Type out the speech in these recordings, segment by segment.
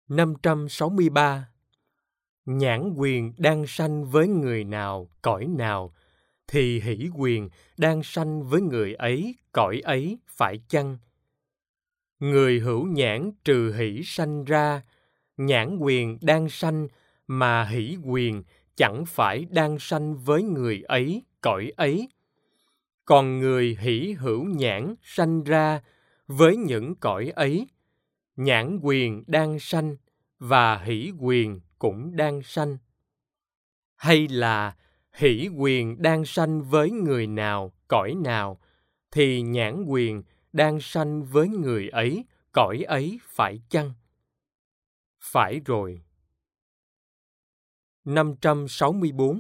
563. Nhãn quyền đang sanh với người nào, cõi nào, thì hỷ quyền đang sanh với người ấy, cõi ấy, phải chăng? Người hữu nhãn trừ hỷ sanh ra, nhãn quyền đang sanh mà hỷ quyền chẳng phải đang sanh với người ấy, cõi ấy. Còn người hỷ hữu nhãn sanh ra với những cõi ấy, nhãn quyền đang sanh và hỷ quyền cũng đang sanh. Hay là hỷ quyền đang sanh với người nào, cõi nào, thì nhãn quyền đang sanh với người ấy, cõi ấy, phải chăng? Phải rồi. 564.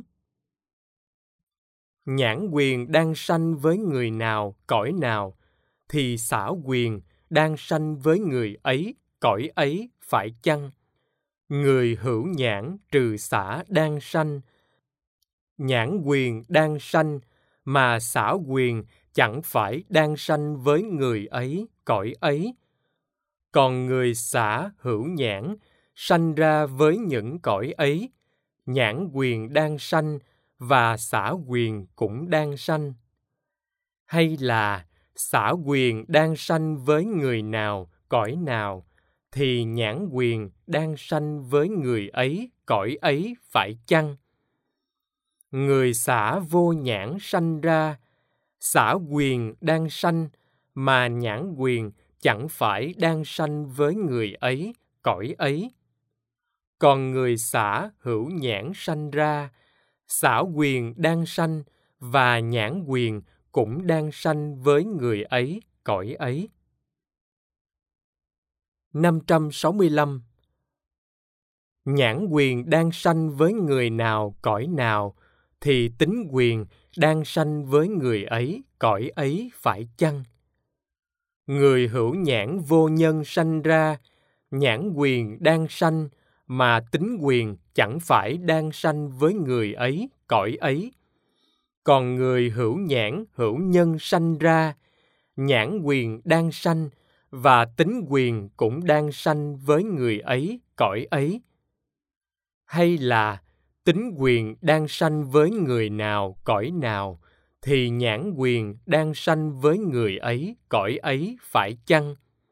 Nhãn quyền đang sanh với người nào, cõi nào, thì xả quyền đang sanh với người ấy, cõi ấy, phải chăng? Người hữu nhãn trừ xả đang sanh, nhãn quyền đang sanh mà xả quyền chẳng phải đang sanh với người ấy, cõi ấy. Còn người xả hữu nhãn sanh ra với những cõi ấy, nhãn quyền đang sanh và xả quyền cũng đang sanh. Hay là xả quyền đang sanh với người nào, cõi nào, thì nhãn quyền đang sanh với người ấy, cõi ấy, phải chăng? Người xả vô nhãn sanh ra, xả quyền đang sanh mà nhãn quyền chẳng phải đang sanh với người ấy, cõi ấy. Còn người xả hữu nhãn sanh ra, xả quyền đang sanh và nhãn quyền cũng đang sanh với người ấy, cõi ấy. 565. Nhãn quyền đang sanh với người nào, cõi nào, thì tính quyền đang sanh với người ấy, cõi ấy, phải chăng? Người hữu nhãn vô nhân sanh ra, nhãn quyền đang sanh mà tính quyền chẳng phải đang sanh với người ấy, cõi ấy. Còn người hữu nhãn hữu nhân sanh ra, nhãn quyền đang sanh và tính quyền cũng đang sanh với người ấy, cõi ấy. Hay là tính quyền đang sanh với người nào, cõi nào, thì nhãn quyền đang sanh với người ấy, cõi ấy, phải chăng?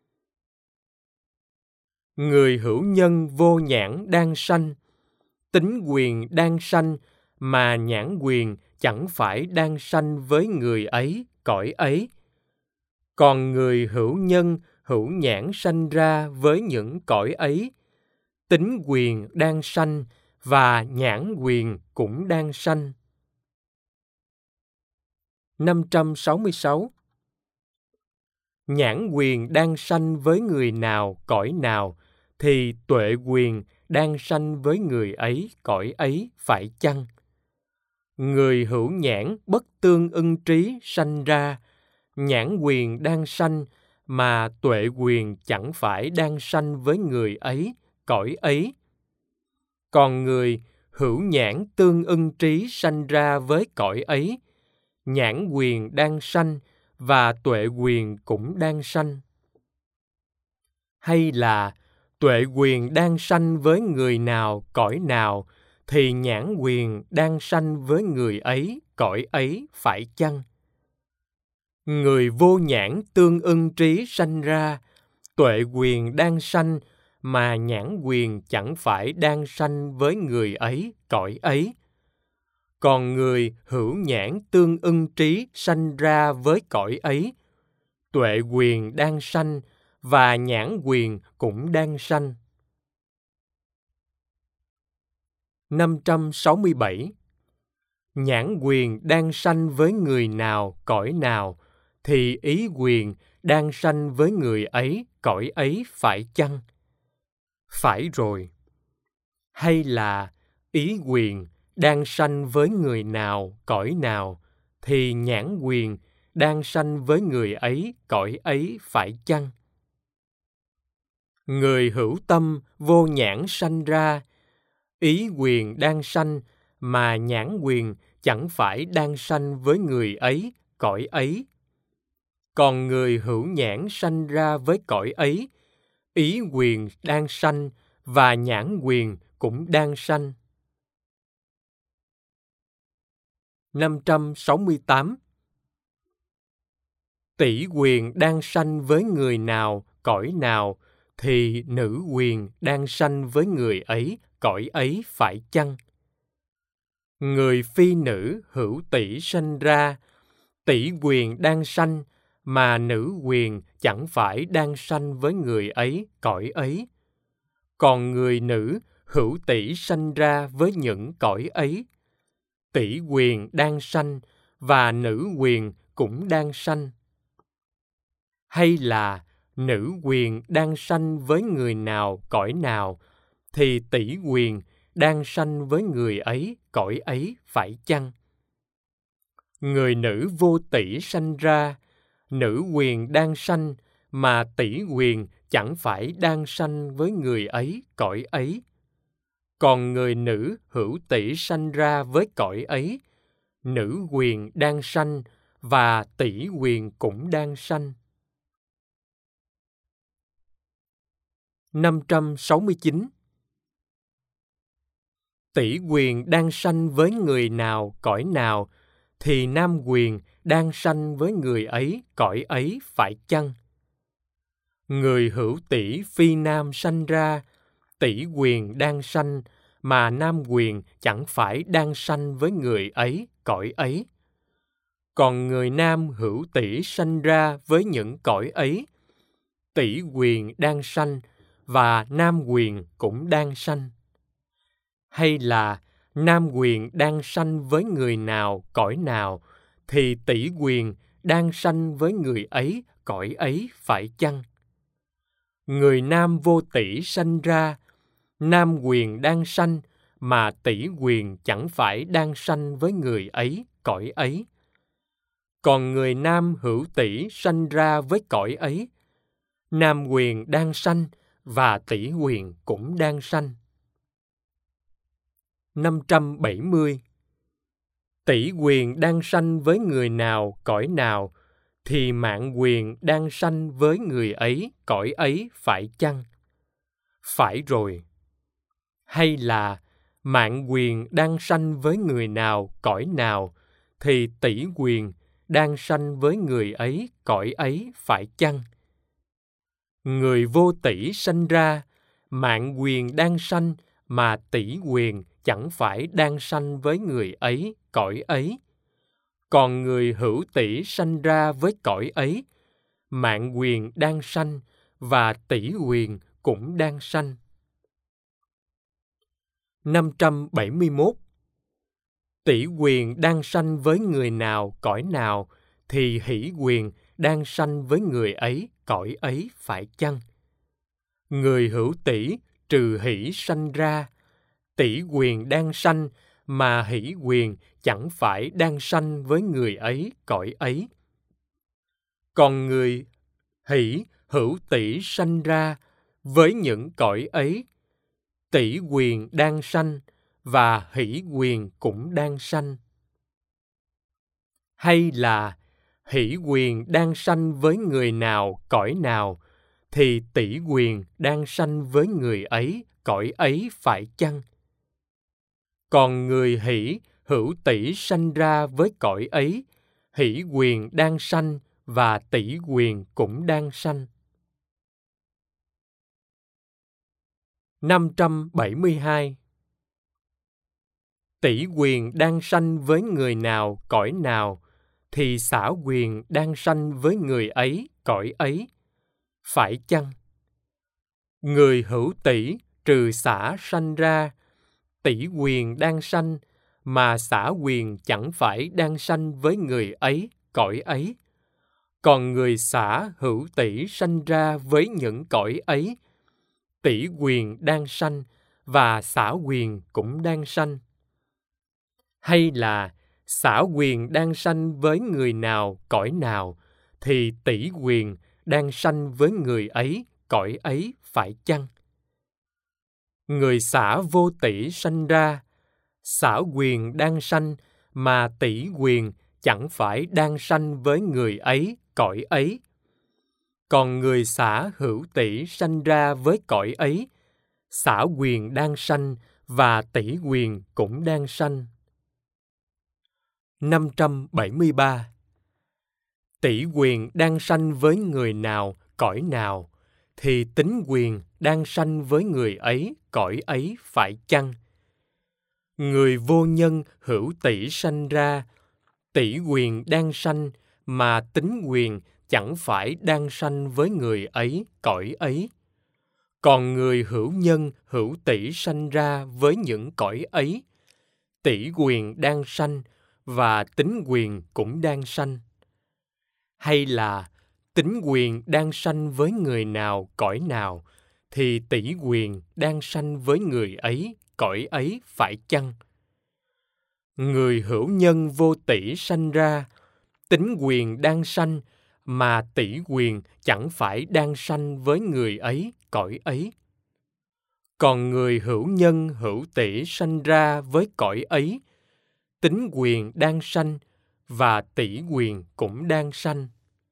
Người hữu nhân vô nhãn đang sanh, tính quyền đang sanh mà nhãn quyền chẳng phải đang sanh với người ấy, cõi ấy. Còn người hữu nhân hữu nhãn sanh ra với những cõi ấy, tính quyền đang sanh và nhãn quyền cũng đang sanh. 566. Nhãn quyền đang sanh với người nào, cõi nào, thì tuệ quyền đang sanh với người ấy, cõi ấy, phải chăng? Người hữu nhãn bất tương ưng trí sanh ra, nhãn quyền đang sanh mà tuệ quyền chẳng phải đang sanh với người ấy, cõi ấy. Còn người hữu nhãn tương ưng trí sanh ra với cõi ấy, nhãn quyền đang sanh và tuệ quyền cũng đang sanh. Hay là tuệ quyền đang sanh với người nào, cõi nào, thì nhãn quyền đang sanh với người ấy, cõi ấy, phải chăng? Người vô nhãn tương ưng trí sanh ra, tuệ quyền đang sanh mà nhãn quyền chẳng phải đang sanh với người ấy, cõi ấy. Còn người hữu nhãn tương ưng trí sanh ra với cõi ấy, tuệ quyền đang sanh và nhãn quyền cũng đang sanh. 567. Nhãn quyền đang sanh với người nào, cõi nào, thì ý quyền đang sanh với người ấy, cõi ấy, phải chăng? Phải rồi. Hay là ý quyền đang sanh với người nào, cõi nào, thì nhãn quyền đang sanh với người ấy, cõi ấy, phải chăng? Người hữu tâm vô nhãn sanh ra, ý quyền đang sanh mà nhãn quyền chẳng phải đang sanh với người ấy, cõi ấy. Còn người hữu nhãn sanh ra với cõi ấy, ý quyền đang sanh và nhãn quyền cũng đang sanh. 568. Tỷ quyền đang sanh với người nào, cõi nào, thì nữ quyền đang sanh với người ấy, cõi ấy phải chăng? Người phi nữ hữu tỷ sanh ra, tỷ quyền đang sanh, mà nữ quyền chẳng phải đang sanh với người ấy, cõi ấy. Còn người nữ hữu tỷ sanh ra với những cõi ấy. Tỷ quyền đang sanh, và nữ quyền cũng đang sanh. Hay là nữ quyền đang sanh với người nào, cõi nào, thì tỷ quyền đang sanh với người ấy, cõi ấy phải chăng? Người nữ vô tỷ sanh ra, nữ quyền đang sanh, mà tỷ quyền chẳng phải đang sanh với người ấy, cõi ấy. Còn người nữ hữu tỷ sanh ra với cõi ấy, nữ quyền đang sanh, và tỷ quyền cũng đang sanh. 569. Tỷ quyền đang sanh với người nào, cõi nào, thì nam quyền đang sanh với người ấy, cõi ấy phải chăng? Người hữu tỷ phi nam sanh ra, tỷ quyền đang sanh, mà nam quyền chẳng phải đang sanh với người ấy, cõi ấy. Còn người nam hữu tỷ sanh ra với những cõi ấy, tỷ quyền đang sanh, và nam quyền cũng đang sanh. Hay là nam quyền đang sanh với người nào, cõi nào, thì tỷ quyền đang sanh với người ấy, cõi ấy phải chăng? Người nam vô tỷ sanh ra, nam quyền đang sanh, mà tỷ quyền chẳng phải đang sanh với người ấy, cõi ấy. Còn người nam hữu tỷ sanh ra với cõi ấy, nam quyền đang sanh, và tỷ quyền cũng đang sanh. 570. Tỷ quyền đang sanh với người nào, cõi nào, thì mạng quyền đang sanh với người ấy, cõi ấy phải chăng? Phải rồi. Hay là mạng quyền đang sanh với người nào, cõi nào, thì tỷ quyền đang sanh với người ấy, cõi ấy phải chăng? Người vô tỷ sanh ra, mạng quyền đang sanh, mà tỷ quyền chẳng phải đang sanh với người ấy, cõi ấy. Còn người hữu tỷ sanh ra với cõi ấy, mạng quyền đang sanh, và tỷ quyền cũng đang sanh. 571. Tỷ quyền đang sanh với người nào, cõi nào, thì hỷ quyền đang sanh với người ấy, cõi ấy phải chăng? Người hữu tỷ trừ hỷ sanh ra, tỷ quyền đang sanh, mà hỷ quyền chẳng phải đang sanh với người ấy, cõi ấy. Còn người hỷ hữu tỷ sanh ra với những cõi ấy, tỷ quyền đang sanh, và hỷ quyền cũng đang sanh. Hay là hỷ quyền đang sanh với người nào, cõi nào, thì tỷ quyền đang sanh với người ấy, cõi ấy phải chăng? Còn người hỷ hữu tỷ sanh ra với cõi ấy, hỷ quyền đang sanh, và tỷ quyền cũng đang sanh. 572. Tỷ quyền đang sanh với người nào, cõi nào, thì xả quyền đang sanh với người ấy, cõi ấy phải chăng? Người hữu tỷ trừ xả sanh ra, tỷ quyền đang sanh, mà xả quyền chẳng phải đang sanh với người ấy, cõi ấy. Còn người xả hữu tỷ sanh ra với những cõi ấy, tỷ quyền đang sanh, và xả quyền cũng đang sanh. Hay là xả quyền đang sanh với người nào, cõi nào, thì tỷ quyền đang sanh với người ấy, cõi ấy phải chăng? Người xả vô tỷ sanh ra, xả quyền đang sanh, mà tỷ quyền chẳng phải đang sanh với người ấy, cõi ấy. Còn người xả hữu tỷ sanh ra với cõi ấy, xả quyền đang sanh và tỷ quyền cũng đang sanh. 573. Tỷ quyền đang sanh với người nào, cõi nào, thì tính quyền đang sanh với người ấy, cõi ấy phải chăng? Người vô nhân hữu tỷ sanh ra, tỷ quyền đang sanh, mà tính quyền chẳng phải đang sanh với người ấy, cõi ấy. Còn người hữu nhân hữu tỷ sanh ra với những cõi ấy, tỷ quyền đang sanh và tính quyền cũng đang sanh. Hay là tính quyền đang sanh với người nào, cõi nào, thì tỷ quyền đang sanh với người ấy, cõi ấy phải chăng? Người hữu nhân vô tỷ sanh ra, tính quyền đang sanh, mà tỷ quyền chẳng phải đang sanh với người ấy, cõi ấy. Còn người hữu nhân hữu tỷ sanh ra với cõi ấy, tính quyền đang sanh và tỷ quyền cũng đang sanh.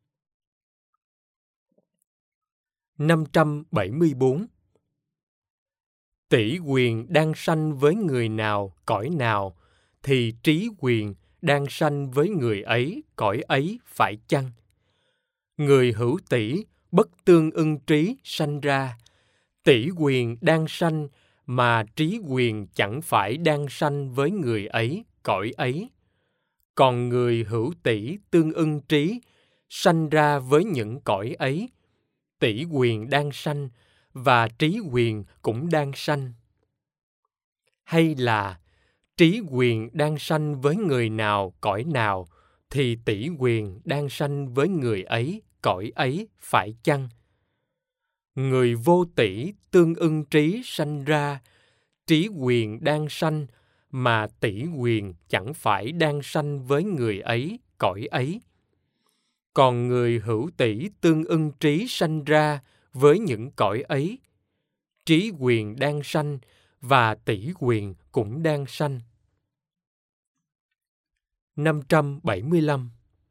574. Tỷ quyền đang sanh với người nào, cõi nào, thì trí quyền đang sanh với người ấy, cõi ấy phải chăng? Người hữu tỷ bất tương ưng trí sanh ra, tỷ quyền đang sanh, mà trí quyền chẳng phải đang sanh với người ấy, cõi ấy. Còn người hữu tỷ tương ưng trí sanh ra với những cõi ấy, tỷ quyền đang sanh và trí quyền cũng đang sanh. Hay là trí quyền đang sanh với người nào, cõi nào, thì tỷ quyền đang sanh với người ấy, cõi ấy phải chăng? Người vô tỷ tương ưng trí sanh ra, trí quyền đang sanh, mà tỷ quyền chẳng phải đang sanh với người ấy, cõi ấy. Còn người hữu tỷ tương ưng trí sanh ra với những cõi ấy, trí quyền đang sanh và tỷ quyền cũng đang sanh. 575.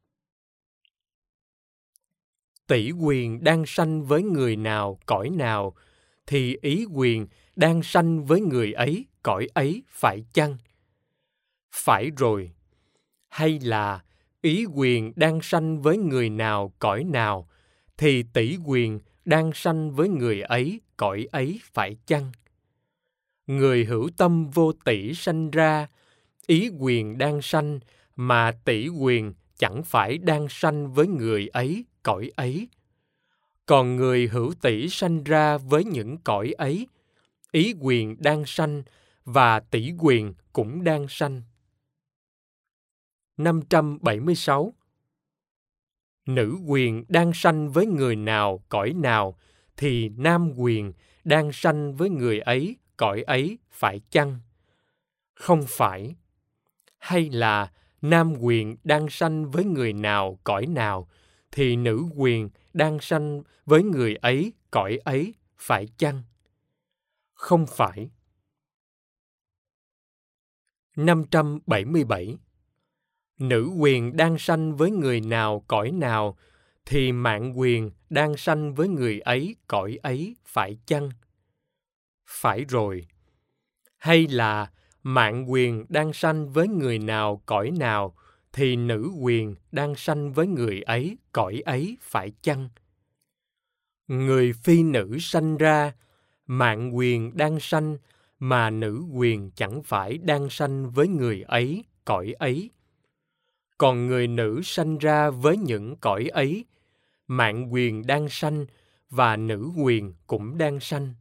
Tỷ quyền đang sanh với người nào, cõi nào, thì ý quyền đang sanh với người ấy, cõi ấy phải chăng? Phải rồi. Hay là ý quyền đang sanh với người nào, cõi nào, thì tỷ quyền đang sanh với người ấy, cõi ấy phải chăng? Người hữu tâm vô tỷ sanh ra, ý quyền đang sanh, mà tỷ quyền chẳng phải đang sanh với người ấy, cõi ấy. Còn người hữu tỷ sanh ra với những cõi ấy, ý quyền đang sanh và tỷ quyền cũng đang sanh. 576. Nữ quyền đang sanh với người nào, cõi nào, thì nam quyền đang sanh với người ấy, cõi ấy phải chăng? Không phải. Hay là nam quyền đang sanh với người nào, cõi nào, thì nữ quyền đang sanh với người ấy, cõi ấy phải chăng? Không phải. 577. Nữ quyền đang sanh với người nào, cõi nào, thì mạng quyền đang sanh với người ấy, cõi ấy phải chăng? Phải rồi. Hay là mạng quyền đang sanh với người nào, cõi nào, thì nữ quyền đang sanh với người ấy, cõi ấy phải chăng? Người phi nữ sanh ra, mạng quyền đang sanh, mà nữ quyền chẳng phải đang sanh với người ấy, cõi ấy. Còn người nữ sanh ra với những cõi ấy, mạng quyền đang sanh và nữ quyền cũng đang sanh.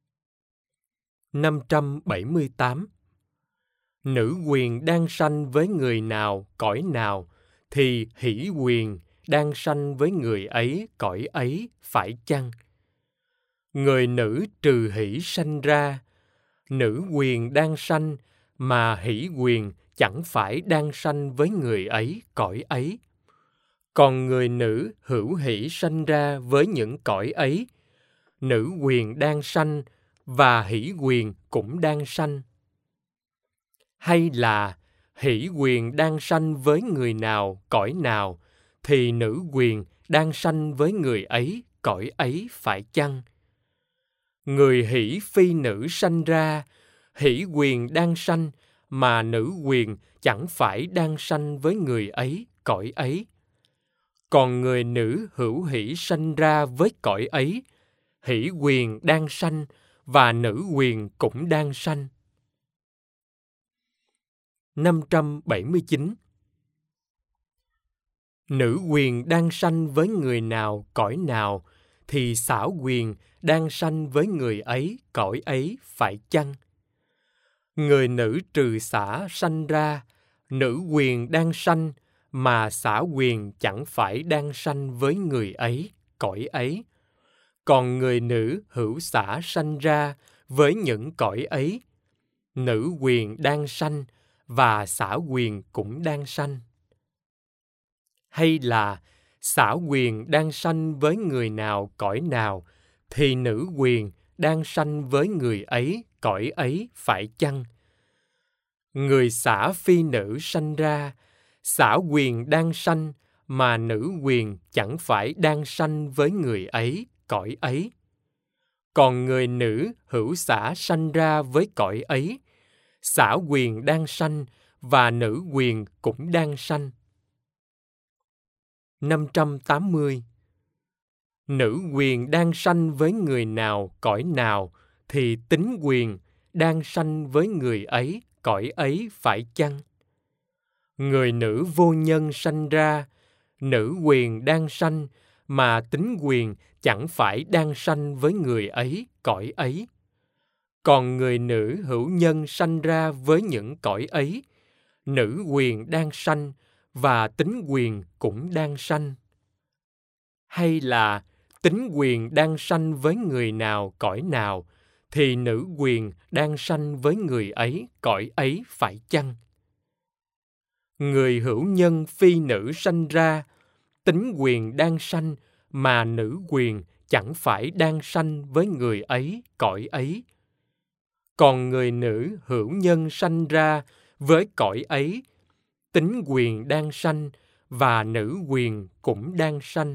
578. Nữ quyền đang sanh với người nào, cõi nào, thì hỷ quyền đang sanh với người ấy, cõi ấy phải chăng? Người nữ trừ hỷ sanh ra, nữ quyền đang sanh, mà hỷ quyền chẳng phải đang sanh với người ấy, cõi ấy. Còn người nữ hữu hỷ sanh ra với những cõi ấy, nữ quyền đang sanh và hỷ quyền cũng đang sanh. Hay là hỷ quyền đang sanh với người nào, cõi nào, thì nữ quyền đang sanh với người ấy, cõi ấy phải chăng? Người hỷ phi nữ sanh ra, hỷ quyền đang sanh, mà nữ quyền chẳng phải đang sanh với người ấy, cõi ấy. Còn người nữ hữu hỷ sanh ra với cõi ấy, hỷ quyền đang sanh, và nữ quyền cũng đang sanh. 579. Nữ quyền đang sanh với người nào, cõi nào, thì xảo quyền đang sanh với người ấy, cõi ấy, phải chăng? Người nữ trừ xả sanh ra, nữ quyền đang sanh, mà xảo quyền chẳng phải đang sanh với người ấy, cõi ấy. Còn người nữ hữu xả sanh ra với những cõi ấy, nữ quyền đang sanh, và xảo quyền cũng đang sanh. Hay là xảo quyền đang sanh với người nào, cõi nào, thì nữ quyền đang sanh với người ấy, cõi ấy, phải chăng? Người xả phi nữ sanh ra, xảo quyền đang sanh, mà nữ quyền chẳng phải đang sanh với người ấy, cõi ấy. Còn người nữ hữu xả sanh ra với cõi ấy, xảo quyền đang sanh, và nữ quyền cũng đang sanh. 580. Nữ quyền đang sanh với người nào, cõi nào, thì tính quyền đang sanh với người ấy, cõi ấy, phải chăng? Người nữ vô nhân sanh ra, nữ quyền đang sanh, mà tính quyền chẳng phải đang sanh với người ấy, cõi ấy. Còn người nữ hữu nhân sanh ra với những cõi ấy, nữ quyền đang sanh, và tính quyền cũng đang sanh. Hay là tính quyền đang sanh với người nào, cõi nào, thì nữ quyền đang sanh với người ấy, cõi ấy, phải chăng? Người hữu nhân phi nữ sanh ra, tính quyền đang sanh, mà nữ quyền chẳng phải đang sanh với người ấy, cõi ấy. Còn người nữ hữu nhân sanh ra với cõi ấy, tính quyền đang sanh, và nữ quyền cũng đang sanh.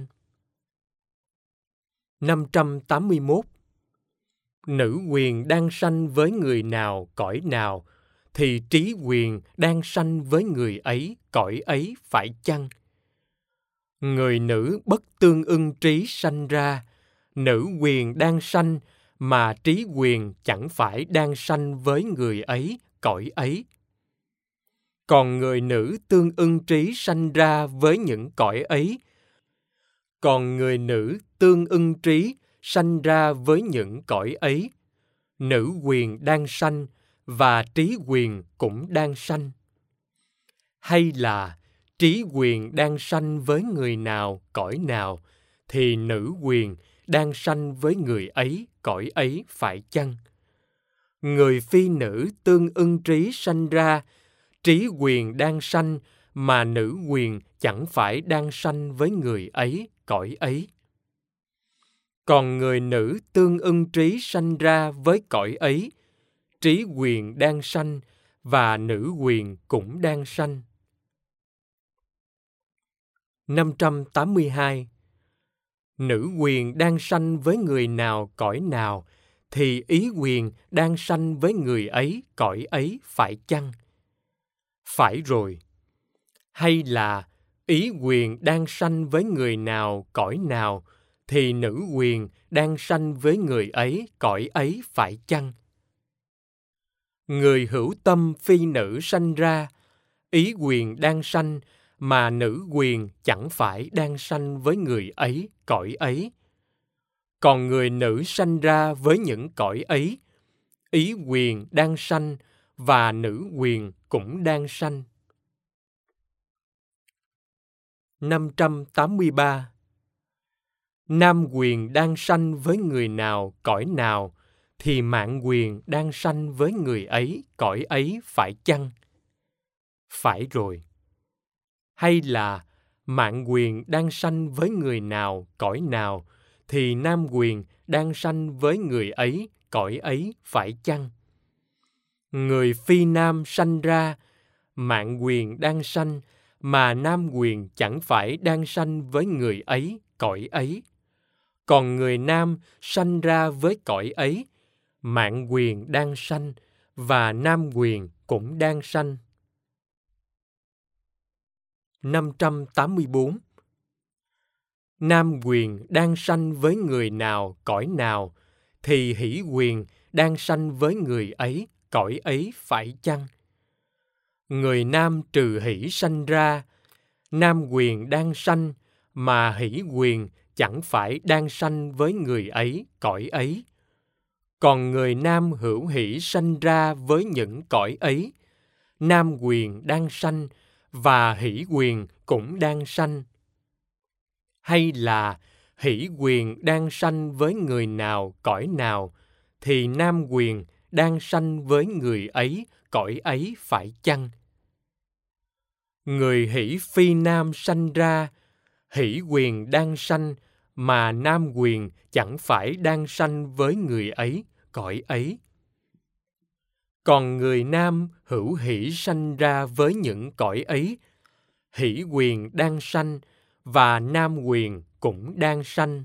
581. Nữ quyền đang sanh với người nào, cõi nào, thì trí quyền đang sanh với người ấy, cõi ấy, phải chăng? Người nữ bất tương ưng trí sanh ra, nữ quyền đang sanh, mà trí quyền chẳng phải đang sanh với người ấy, cõi ấy. Còn người nữ tương ưng trí sanh ra với những cõi ấy, còn người nữ tương ưng trí sanh ra với những cõi ấy, nữ quyền đang sanh, và trí quyền cũng đang sanh. Hay là trí quyền đang sanh với người nào, cõi nào, thì nữ quyền đang sanh với người ấy, cõi ấy, phải chăng? Người phi nữ tương ưng trí sanh ra, trí quyền đang sanh, mà nữ quyền chẳng phải đang sanh với người ấy, cõi ấy. Còn người nữ tương ưng trí sanh ra với cõi ấy, trí quyền đang sanh, và nữ quyền cũng đang sanh. 582. Nữ quyền đang sanh với người nào, cõi nào, thì ý quyền đang sanh với người ấy, cõi ấy, phải chăng? Phải rồi. Hay là ý quyền đang sanh với người nào, cõi nào, thì nữ quyền đang sanh với người ấy, cõi ấy, phải chăng? Người hữu tâm phi nữ sanh ra, ý quyền đang sanh, mà nữ quyền chẳng phải đang sanh với người ấy, cõi ấy. Còn người nữ sanh ra với những cõi ấy, ý quyền đang sanh, và nữ quyền cũng đang sanh. 583. Nam quyền đang sanh với người nào, cõi nào, thì mạng quyền đang sanh với người ấy, cõi ấy, phải chăng? Phải rồi. Hay là mạng quyền đang sanh với người nào, cõi nào, thì nam quyền đang sanh với người ấy, cõi ấy, phải chăng? Người phi nam sanh ra, mạng quyền đang sanh, mà nam quyền chẳng phải đang sanh với người ấy, cõi ấy. Còn người nam sanh ra với cõi ấy, mạn quyền đang sanh, và nam quyền cũng đang sanh. 584. Nam quyền đang sanh với người nào, cõi nào, thì hỷ quyền đang sanh với người ấy, cõi ấy phải chăng? Người nam trừ hỷ sanh ra, nam quyền đang sanh, mà hỷ quyền chẳng phải đang sanh với người ấy, cõi ấy. Còn người nam hữu hỷ sanh ra với những cõi ấy, nam quyền đang sanh, và hỷ quyền cũng đang sanh. Hay là hỷ quyền đang sanh với người nào, cõi nào, thì nam quyền đang sanh với người ấy, cõi ấy phải chăng? Người hỷ phi nam sanh ra, hỷ quyền đang sanh, mà nam quyền chẳng phải đang sanh với người ấy, cõi ấy. Còn người nam hữu hỷ sanh ra với những cõi ấy, hỷ quyền đang sanh, và nam quyền cũng đang sanh.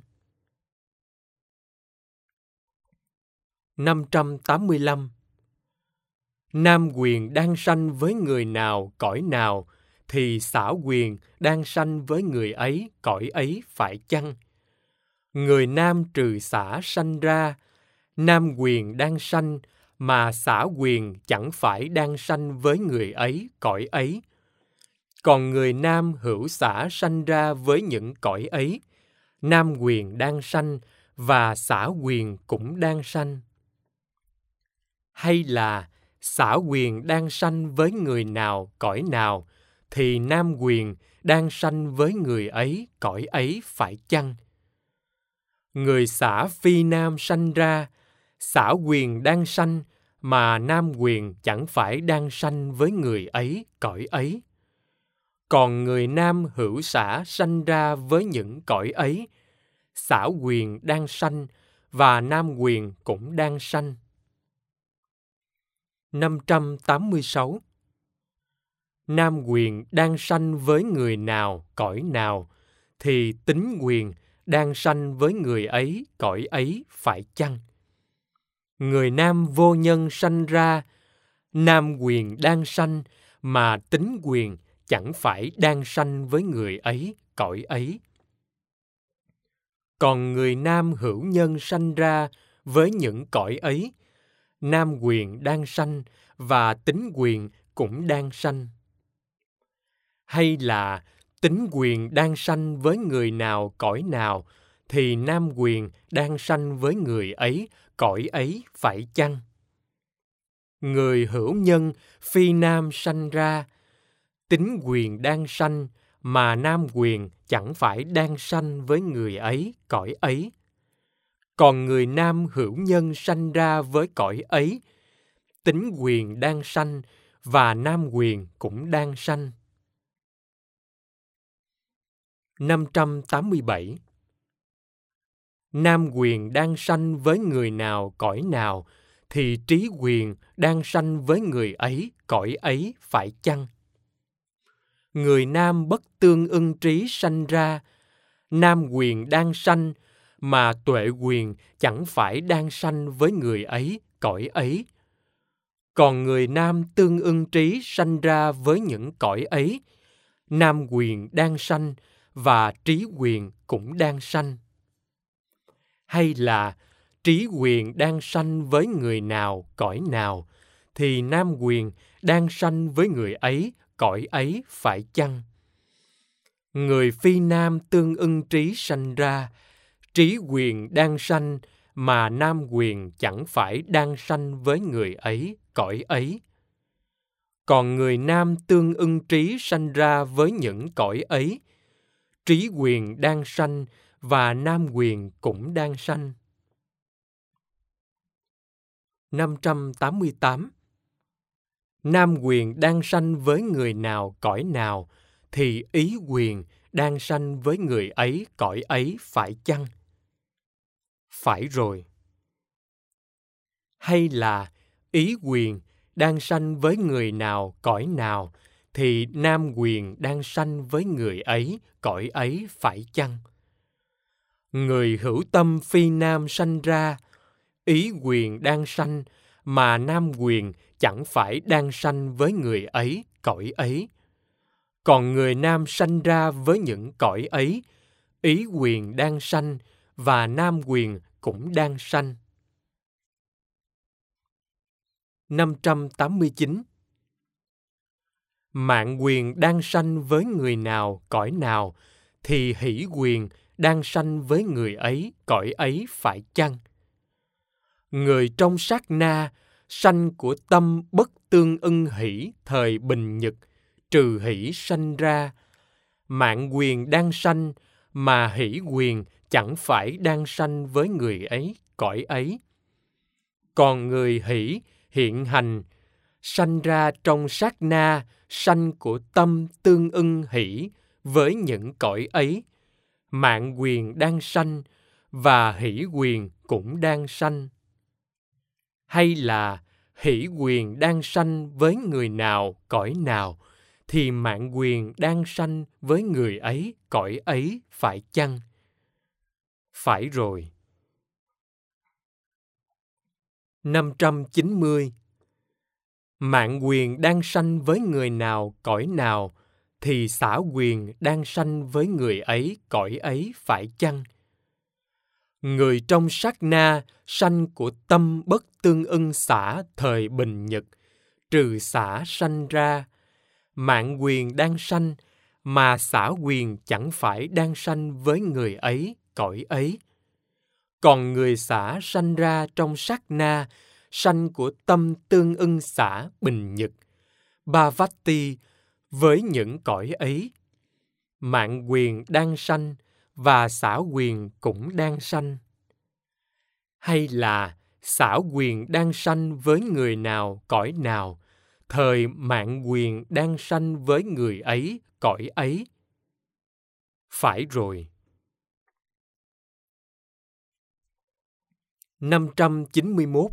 585. Nam quyền đang sanh với người nào, cõi nào, thì xảo quyền đang sanh với người ấy, cõi ấy phải chăng? Người nam trừ xả sanh ra, nam quyền đang sanh, mà xả quyền chẳng phải đang sanh với người ấy, cõi ấy. Còn người nam hữu xả sanh ra với những cõi ấy, nam quyền đang sanh, và xả quyền cũng đang sanh. Hay là xả quyền đang sanh với người nào, cõi nào, thì nam quyền đang sanh với người ấy, cõi ấy phải chăng? Người xả phi nam sanh ra, xả quyền đang sanh, mà nam quyền chẳng phải đang sanh với người ấy, cõi ấy. Còn người nam hữu xả sanh ra với những cõi ấy, xả quyền đang sanh, và nam quyền cũng đang sanh. 586. Nam quyền đang sanh với người nào, cõi nào, thì tính quyền đang sanh với người ấy, cõi ấy phải chăng? Người nam vô nhân sanh ra, nam quyền đang sanh, mà tính quyền chẳng phải đang sanh với người ấy, cõi ấy. Còn người nam hữu nhân sanh ra với những cõi ấy, nam quyền đang sanh, và tính quyền cũng đang sanh. Hay là tính quyền đang sanh với người nào, cõi nào, thì nam quyền đang sanh với người ấy, cõi ấy phải chăng? Người hữu nhân phi nam sanh ra, tính quyền đang sanh, mà nam quyền chẳng phải đang sanh với người ấy, cõi ấy. Còn người nam hữu nhân sanh ra với cõi ấy, tính quyền đang sanh, và nam quyền cũng đang sanh. 587. Nam quyền đang sanh với người nào, cõi nào, thì trí quyền đang sanh với người ấy, cõi ấy phải chăng? Người nam bất tương ưng trí sanh ra, nam quyền đang sanh, mà tuệ quyền chẳng phải đang sanh với người ấy, cõi ấy. Còn người nam tương ưng trí sanh ra với những cõi ấy, nam quyền đang sanh, và trí quyền cũng đang sanh. Hay là trí quyền đang sanh với người nào, cõi nào, thì nam quyền đang sanh với người ấy, cõi ấy phải chăng? Người phi nam tương ưng trí sanh ra, trí quyền đang sanh, mà nam quyền chẳng phải đang sanh với người ấy, cõi ấy. Còn người nam tương ưng trí sanh ra với những cõi ấy, trí quyền đang sanh, và nam quyền cũng đang sanh. 588. Nam quyền đang sanh với người nào, cõi nào, thì ý quyền đang sanh với người ấy, cõi ấy phải chăng? Phải rồi. Hay là ý quyền đang sanh với người nào, cõi nào, thì nam quyền đang sanh với người ấy, cõi ấy phải chăng? Người hữu tâm phi nam sanh ra, ý quyền đang sanh, mà nam quyền chẳng phải đang sanh với người ấy, cõi ấy. Còn người nam sanh ra với những cõi ấy, ý quyền đang sanh, và nam quyền cũng đang sanh. 589. Mạng quyền đang sanh với người nào, cõi nào, thì hỷ quyền đang sanh với người ấy, cõi ấy phải chăng? Người trong sát na, sanh của tâm bất tương ưng hỷ thời bình nhật, trừ hỷ sanh ra. Mạng quyền đang sanh, mà hỷ quyền chẳng phải đang sanh với người ấy, cõi ấy. Còn người hỷ hiện hành, sanh ra trong sát na, sanh của tâm tương ưng hỷ với những cõi ấy. Mạng quyền đang sanh, và hỷ quyền cũng đang sanh. Hay là hỷ quyền đang sanh với người nào, cõi nào, thì mạng quyền đang sanh với người ấy, cõi ấy phải chăng? Phải rồi. 590. Mạng quyền đang sanh với người nào, cõi nào, thì xả quyền đang sanh với người ấy, cõi ấy phải chăng? Người trong sát na, sanh của tâm bất tương ưng xả thời bình nhật, trừ xả sanh ra. Mạng quyền đang sanh, mà xả quyền chẳng phải đang sanh với người ấy, cõi ấy. Còn người xả sanh ra trong sát na, sanh của tâm tương ưng xả bình nhật, Bhavati, với những cõi ấy. Mạng quyền đang sanh, và xả quyền cũng đang sanh. Hay là xả quyền đang sanh với người nào, cõi nào, thời mạng quyền đang sanh với người ấy, cõi ấy? Phải rồi. 591.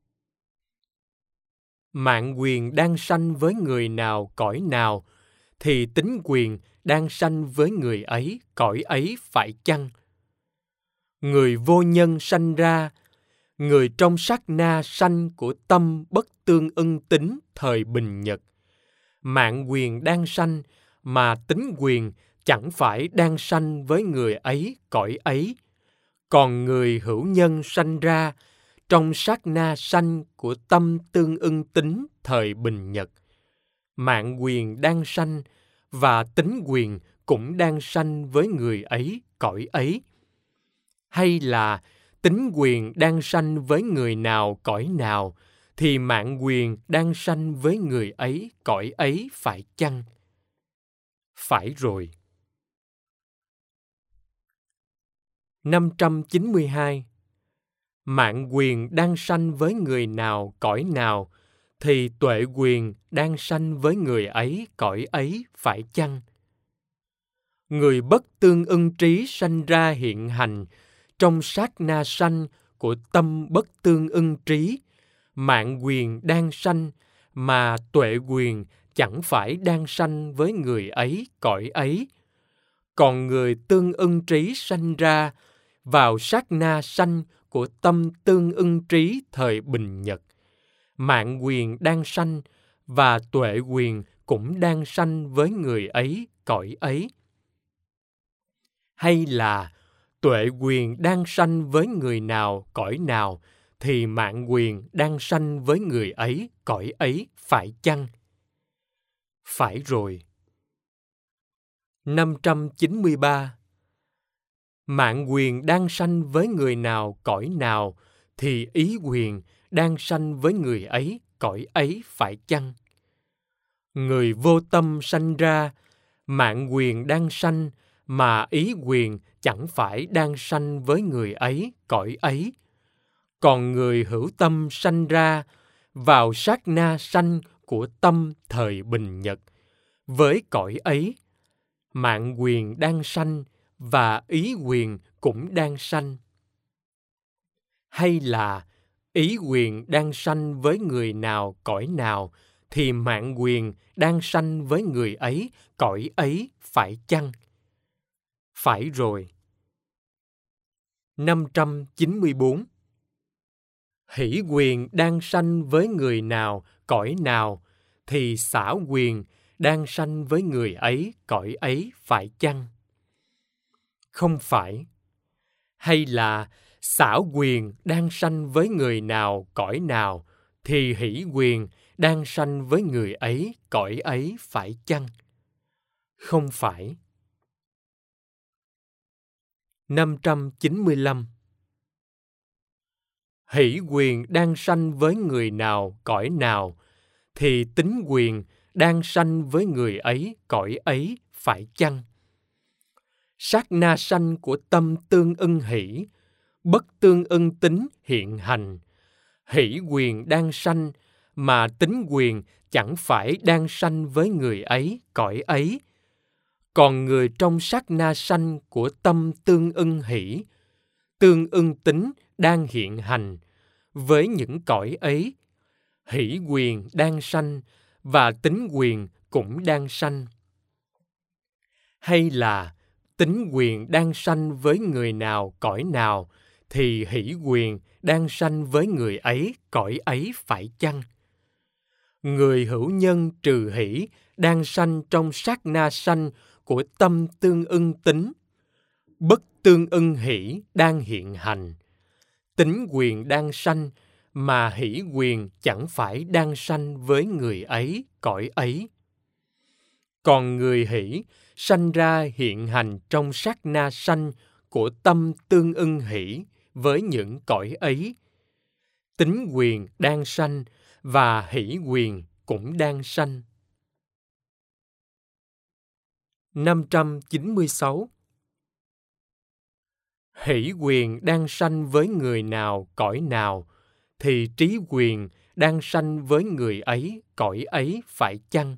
Mạng quyền đang sanh với người nào, cõi nào, thì tính quyền đang sanh với người ấy, cõi ấy phải chăng? Người vô nhân sanh ra, người trong sát na sanh của tâm bất tương ưng tính thời bình nhật. Mạng quyền đang sanh, mà tính quyền chẳng phải đang sanh với người ấy, cõi ấy. Còn người hữu nhân sanh ra, trong sát na sanh của tâm tương ưng tính thời bình nhật. Mạng quyền đang sanh, và tính quyền cũng đang sanh với người ấy, cõi ấy. Hay là tính quyền đang sanh với người nào, cõi nào, thì mạng quyền đang sanh với người ấy, cõi ấy phải chăng? Phải rồi. 592. Mạng quyền đang sanh với người nào, cõi nào, thì tuệ quyền đang sanh với người ấy, cõi ấy phải chăng? Người bất tương ưng trí sanh ra hiện hành, trong sát na sanh của tâm bất tương ưng trí, mạng quyền đang sanh, mà tuệ quyền chẳng phải đang sanh với người ấy, cõi ấy. Còn người tương ưng trí sanh ra, vào sát na sanh của tâm tương ưng trí thời bình nhật. Mạng quyền đang sanh, và tuệ quyền cũng đang sanh với người ấy, cõi ấy. Hay là tuệ quyền đang sanh với người nào, cõi nào, thì mạng quyền đang sanh với người ấy, cõi ấy phải chăng? Phải rồi. 593. Mạng quyền đang sanh với người nào, cõi nào, thì ý quyền đang sanh với người ấy, cõi ấy phải chăng? Người vô tâm sanh ra, mạng quyền đang sanh, mà ý quyền chẳng phải đang sanh với người ấy, cõi ấy. Còn người hữu tâm sanh ra, vào sát na sanh của tâm thời bình nhật, với cõi ấy. Mạng quyền đang sanh, và ý quyền cũng đang sanh. Hay là ý quyền đang sanh với người nào, cõi nào, thì mạng quyền đang sanh với người ấy, cõi ấy phải chăng? Phải rồi. 594. Hỷ quyền đang sanh với người nào, cõi nào, thì xả quyền đang sanh với người ấy, cõi ấy, phải chăng? Không phải. Hay là xả quyền đang sanh với người nào, cõi nào, thì hỷ quyền đang sanh với người ấy, cõi ấy, phải chăng? Không phải. 595. Hỷ quyền đang sanh với người nào, cõi nào, thì tính quyền đang sanh với người ấy, cõi ấy, phải chăng? Sát na sanh của tâm tương ưng hỷ, bất tương ưng tính hiện hành. Hỷ quyền đang sanh, mà tính quyền chẳng phải đang sanh với người ấy, cõi ấy. Còn người trong sát na sanh của tâm tương ưng hỷ, tương ưng tính đang hiện hành, với những cõi ấy, hỷ quyền đang sanh và tính quyền cũng đang sanh. Hay là tính quyền đang sanh với người nào, cõi nào, thì hỷ quyền đang sanh với người ấy, cõi ấy, phải chăng? Người hữu nhân trừ hỷ đang sanh trong sát na sanh của tâm tương ưng tính, bất tương ưng hỷ đang hiện hành. Tính quyền đang sanh, mà hỷ quyền chẳng phải đang sanh với người ấy, cõi ấy. Còn người hỷ sanh ra hiện hành trong sát na sanh của tâm tương ưng hỷ với những cõi ấy. Tính quyền đang sanh và hỷ quyền cũng đang sanh. 596. Hỷ quyền đang sanh với người nào, cõi nào, thì trí quyền đang sanh với người ấy, cõi ấy, phải chăng?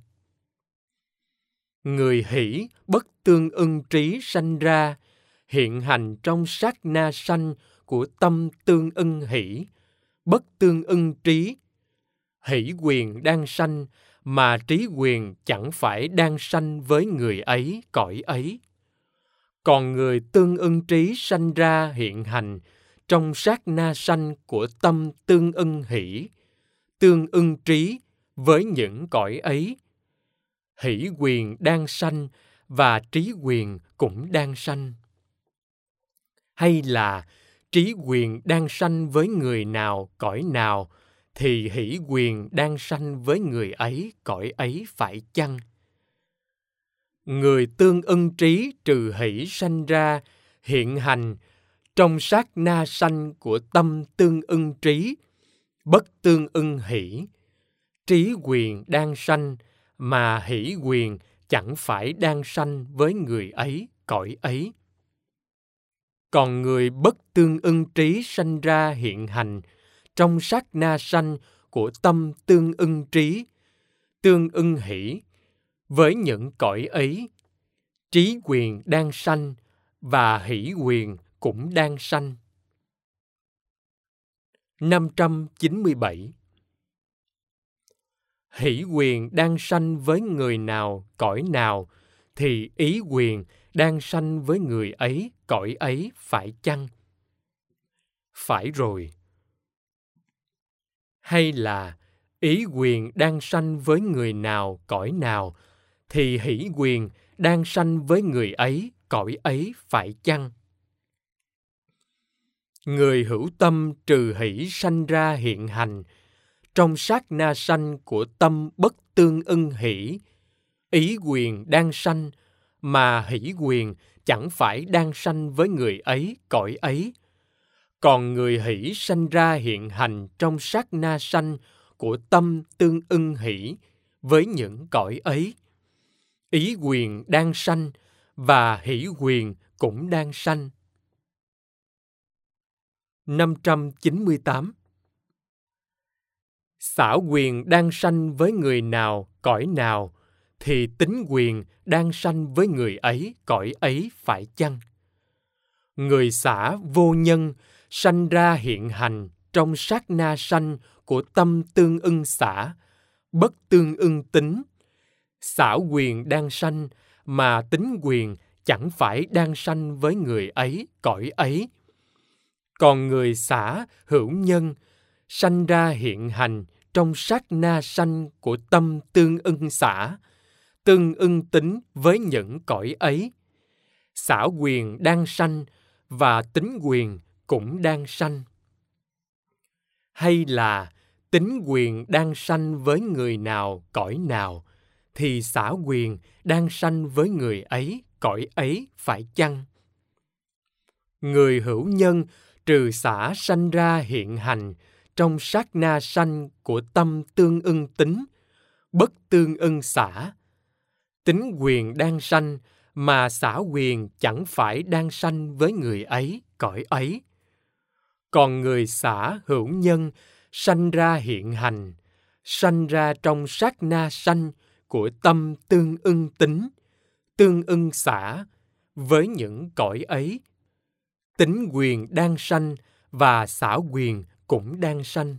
Người hỷ bất tương ưng trí sanh ra, hiện hành trong sát na sanh của tâm tương ưng hỷ, bất tương ưng trí. Hỷ quyền đang sanh, mà trí quyền chẳng phải đang sanh với người ấy, cõi ấy. Còn người tương ưng trí sanh ra hiện hành trong sát na sanh của tâm tương ưng hỷ, tương ưng trí với những cõi ấy. Hỷ quyền đang sanh và trí quyền cũng đang sanh. Hay là trí quyền đang sanh với người nào, cõi nào, thì hỷ quyền đang sanh với người ấy, cõi ấy, phải chăng? Người tương ưng trí trừ hỷ sanh ra, hiện hành trong sát na sanh của tâm tương ưng trí, bất tương ưng hỷ. Trí quyền đang sanh, mà hỷ quyền chẳng phải đang sanh với người ấy, cõi ấy. Còn người bất tương ưng trí sanh ra hiện hành trong sát na sanh của tâm tương ưng trí, tương ưng hỷ, với những cõi ấy, trí quyền đang sanh và hỷ quyền cũng đang sanh. 597. Hỷ quyền đang sanh với người nào, cõi nào, thì ý quyền đang sanh với người ấy, cõi ấy, phải chăng? Phải rồi. Hay là ý quyền đang sanh với người nào, cõi nào, thì hỷ quyền đang sanh với người ấy, cõi ấy, phải chăng? Người hữu tâm trừ hỷ sanh ra hiện hành trong sát na sanh của tâm bất tương ưng hỷ, ý quyền đang sanh, mà hỷ quyền chẳng phải đang sanh với người ấy, cõi ấy. Còn người hỷ sanh ra hiện hành trong sát na sanh của tâm tương ưng hỷ với những cõi ấy, ý quyền đang sanh và hỷ quyền cũng đang sanh. 598. Xả quyền đang sanh với người nào, cõi nào, thì tính quyền đang sanh với người ấy, cõi ấy, phải chăng? Người xả vô nhân sanh ra hiện hành trong sát na sanh của tâm tương ưng xả, bất tương ưng tính. Xả quyền đang sanh, mà tính quyền chẳng phải đang sanh với người ấy, cõi ấy. Còn người xả hữu nhân, sanh ra hiện hành trong sát na sanh của tâm tương ưng xả, tương ưng tính với những cõi ấy. Xả quyền đang sanh và tính quyền cũng đang sanh. Hay là tính quyền đang sanh với người nào, cõi nào, thì xả quyền đang sanh với người ấy, cõi ấy phải chăng? Người hữu nhân trừ xả sanh ra hiện hành trong sát na sanh của tâm tương ưng tính, bất tương ưng xả. Tính quyền đang sanh mà xả quyền chẳng phải đang sanh với người ấy, cõi ấy. Còn người xả hữu nhân sanh ra hiện hành, sanh ra trong sát na sanh của tâm tương ưng tính, tương ưng xả với những cõi ấy. Tính quyền đang sanh và xả quyền cũng đang sanh.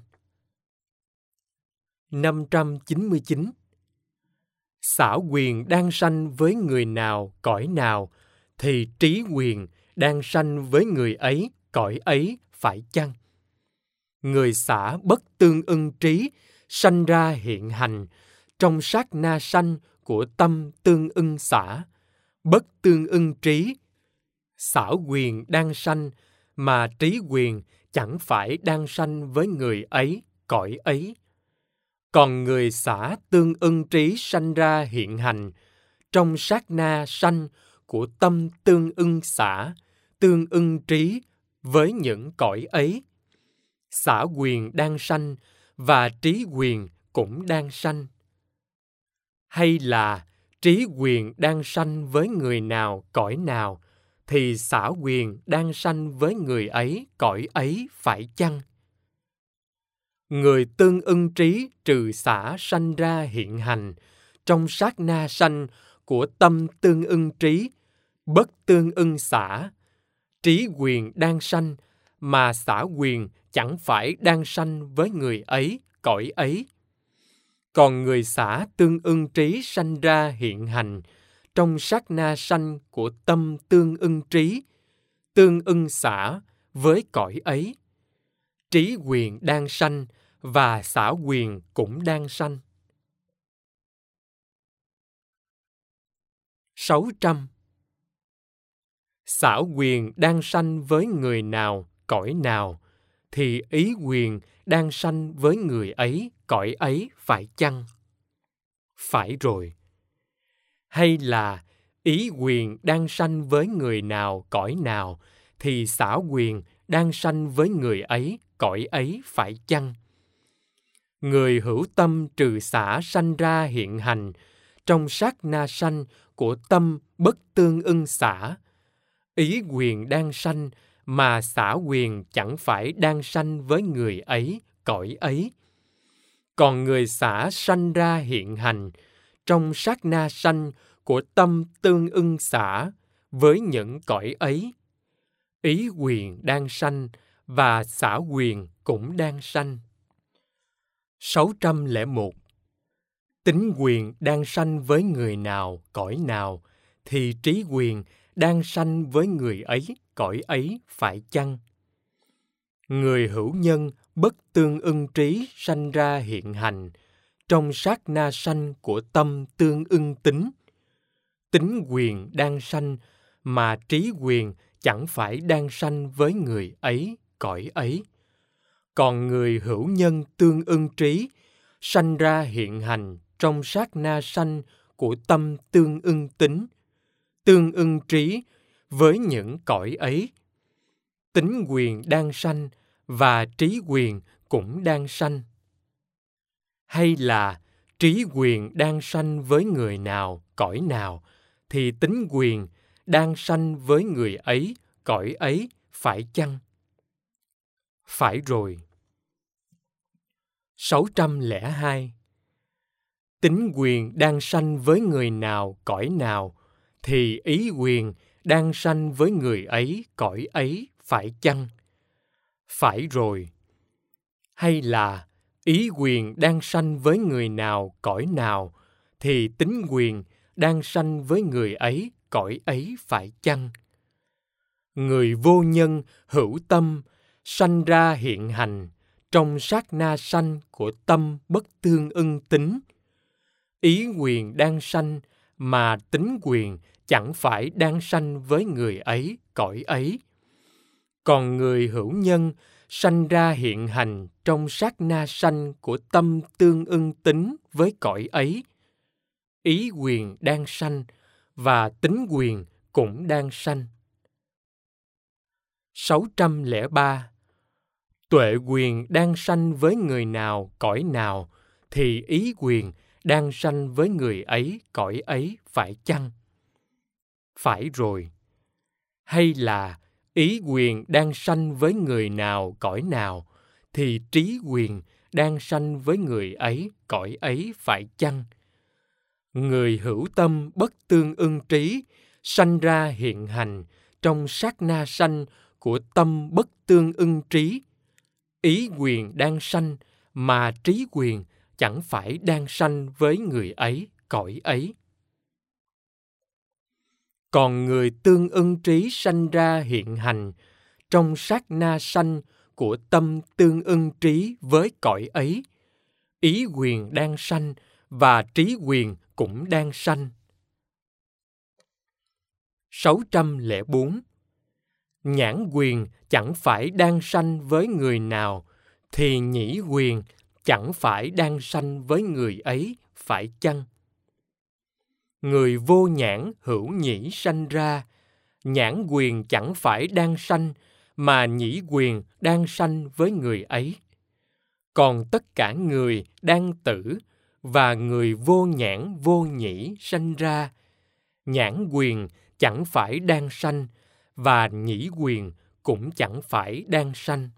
599. Xả quyền đang sanh với người nào, cõi nào, thì trí quyền đang sanh với người ấy, cõi ấy phải chăng? Người xả bất tương ưng trí sanh ra hiện hành trong sát na sanh của tâm tương ưng xả, bất tương ưng trí. Xả quyền đang sanh mà trí quyền chẳng phải đang sanh với người ấy, cõi ấy. Còn người xả tương ưng trí sanh ra hiện hành trong sát na sanh của tâm tương ưng xả, tương ưng trí với những cõi ấy. Xả quyền đang sanh và trí quyền cũng đang sanh. Hay là trí quyền đang sanh với người nào, cõi nào, thì xả quyền đang sanh với người ấy, cõi ấy phải chăng? Người tương ưng trí trừ xả sanh ra hiện hành trong sát na sanh của tâm tương ưng trí, bất tương ưng xả. Trí quyền đang sanh mà xả quyền chẳng phải đang sanh với người ấy, cõi ấy. Còn người xả tương ưng trí sanh ra hiện hành trong sát na sanh của tâm tương ưng trí, tương ưng xả với cõi ấy. Trí quyền đang sanh và xả quyền cũng đang sanh. 600. Xả quyền đang sanh với người nào, cõi nào, thì ý quyền đang sanh với người ấy, cõi ấy phải chăng? Phải rồi. Hay là ý quyền đang sanh với người nào, cõi nào, thì xả quyền đang sanh với người ấy, cõi ấy phải chăng? Người hữu tâm trừ xả sanh ra hiện hành trong sát na sanh của tâm bất tương ưng xả. Ý quyền đang sanh mà xả quyền chẳng phải đang sanh với người ấy, cõi ấy. Còn người xả sanh ra hiện hành trong sát na sanh của tâm tương ưng xả với những cõi ấy. Ý quyền đang sanh và xả quyền cũng đang sanh. 601. Tính quyền đang sanh với người nào, cõi nào, thì trí quyền đang sanh với người ấy, cõi ấy phải chăng? Người hữu nhân bất tương ưng trí sanh ra hiện hành trong sát na sanh của tâm tương ưng tính. Tính quyền đang sanh mà trí quyền chẳng phải đang sanh với người ấy, cõi ấy. Còn người hữu nhân tương ưng trí sanh ra hiện hành trong sát na sanh của tâm tương ưng tính, tương ưng trí với những cõi ấy. Tính quyền đang sanh và trí quyền cũng đang sanh. Hay là trí quyền đang sanh với người nào, cõi nào, thì tính quyền đang sanh với người ấy, cõi ấy phải chăng? Phải rồi. 602. Tính quyền đang sanh với người nào, cõi nào, thì ý quyền đang sanh với người ấy, cõi ấy phải chăng? Phải rồi. Hay là ý quyền đang sanh với người nào, cõi nào, thì tính quyền đang sanh với người ấy, cõi ấy phải chăng? Người vô nhân, hữu tâm, sanh ra hiện hành trong sát na sanh của tâm bất tương ưng tính. Ý quyền đang sanh mà tính quyền chẳng phải đang sanh với người ấy, cõi ấy. Còn người hữu nhân sanh ra hiện hành trong sát na sanh của tâm tương ưng tính với cõi ấy. Ý quyền đang sanh và tính quyền cũng đang sanh. 603. Tuệ quyền đang sanh với người nào, cõi nào, thì ý quyền đang sanh với người ấy, cõi ấy, phải chăng? Phải rồi. Hay là ý quyền đang sanh với người nào, cõi nào, thì trí quyền đang sanh với người ấy, cõi ấy, phải chăng? Người hữu tâm bất tương ưng trí, sanh ra hiện hành trong sát na sanh của tâm bất tương ưng trí. Ý quyền đang sanh mà trí quyền chẳng phải đang sanh với người ấy, cõi ấy. Còn người tương ưng trí sanh ra hiện hành trong sát na sanh của tâm tương ưng trí với cõi ấy. Ý quyền đang sanh và trí quyền cũng đang sanh. 604. Nhãn quyền chẳng phải đang sanh với người nào, thì nhĩ quyền chẳng phải đang sanh với người ấy, phải chăng? Người vô nhãn hữu nhĩ sanh ra, nhãn quyền chẳng phải đang sanh, mà nhĩ quyền đang sanh với người ấy. Còn tất cả người đang tử và người vô nhãn vô nhĩ sanh ra, nhãn quyền chẳng phải đang sanh, và nhĩ quyền cũng chẳng phải đang sanh.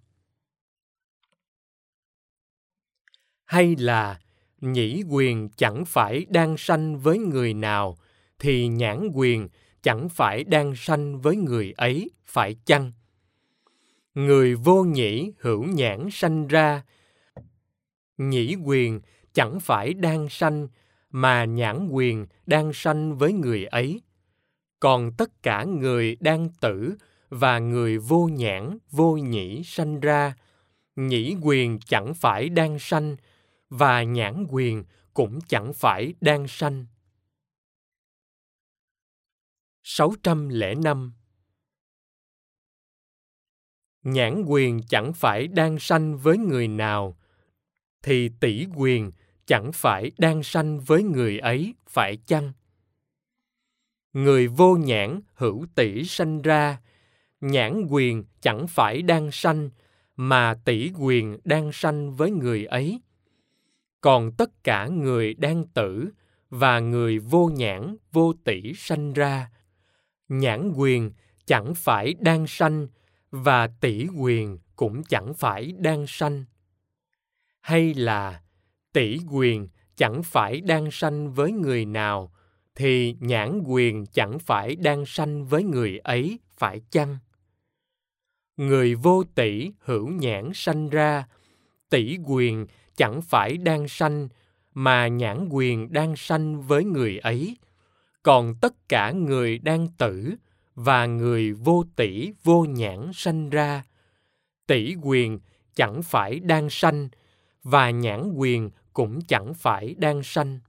Hay là nhĩ quyền chẳng phải đang sanh với người nào, thì nhãn quyền chẳng phải đang sanh với người ấy, phải chăng? Người vô nhĩ hữu nhãn sanh ra, nhĩ quyền chẳng phải đang sanh, mà nhãn quyền đang sanh với người ấy. Còn tất cả người đang tử và người vô nhãn vô nhĩ sanh ra, nhĩ quyền chẳng phải đang sanh, và nhãn quyền cũng chẳng phải đang sanh. 605. Nhãn quyền chẳng phải đang sanh với người nào, thì tỷ quyền chẳng phải đang sanh với người ấy, phải chăng? Người vô nhãn hữu tỷ sanh ra, nhãn quyền chẳng phải đang sanh, mà tỷ quyền đang sanh với người ấy. Còn tất cả người đang tử và người vô nhãn vô tỷ sanh ra, nhãn quyền chẳng phải đang sanh, và tỷ quyền cũng chẳng phải đang sanh. Hay là tỷ quyền chẳng phải đang sanh với người nào, thì nhãn quyền chẳng phải đang sanh với người ấy, phải chăng? Người vô tỷ hữu nhãn sanh ra, tỷ quyền chẳng phải đang sanh, mà nhãn quyền đang sanh với người ấy. Còn tất cả người đang tử và người vô tỷ vô nhãn sanh ra, tỷ quyền chẳng phải đang sanh, và nhãn quyền cũng chẳng phải đang sanh.